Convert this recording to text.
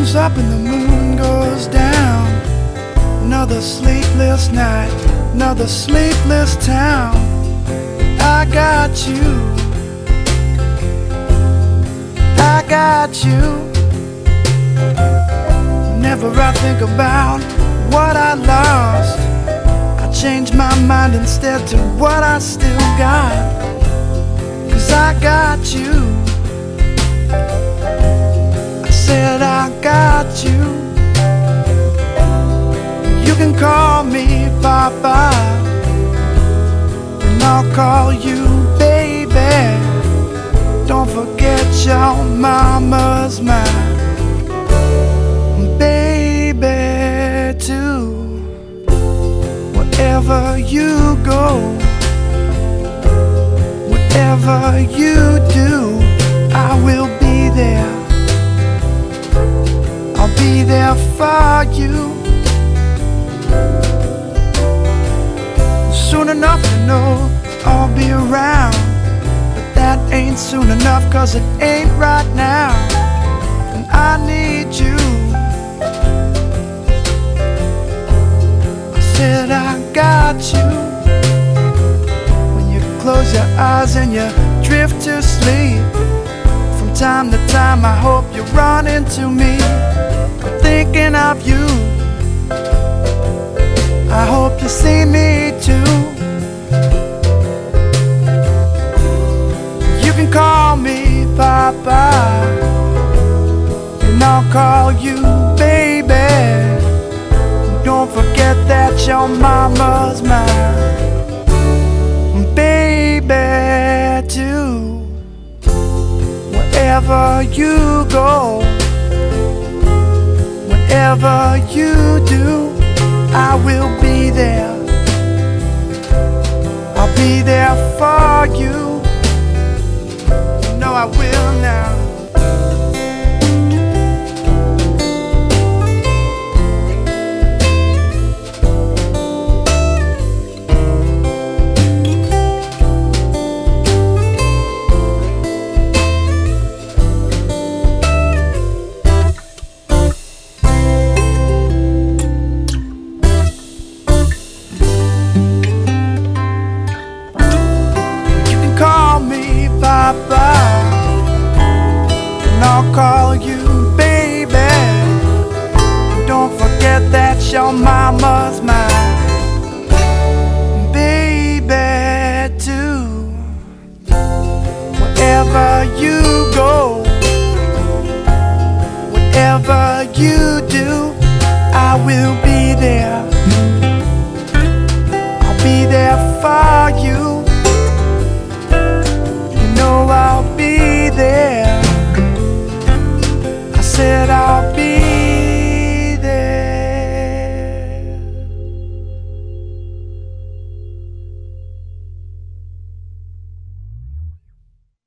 up and the moon goes down. Another sleepless night, another sleepless town. I got you, I got you. Whenever I think about what I lost, I change my mind instead to what I still got. 'Cause I got you, I said I got you. You can call me Papa, and I'll call you baby. Don't forget your mama's mine, baby too. Wherever you go, whatever you do, I will be there. I'll be there for you. Soon enough, you know, I'll be around. But that ain't soon enough, 'cause it ain't right now. And I need you. I said I got you. When you close your eyes and you drift to sleep, from time to time I hope you run into me. I'm thinking of you, I hope you see me too. You can call me Papa, and I'll call you baby. Don't forget that your mama's mine, baby too. Wherever you go, whatever you do, I will be there. I'll be there for you. You know I will now. Papa, and I'll call you baby. Don't forget that your mama's mine, baby too. Wherever you go, whatever you do, I will be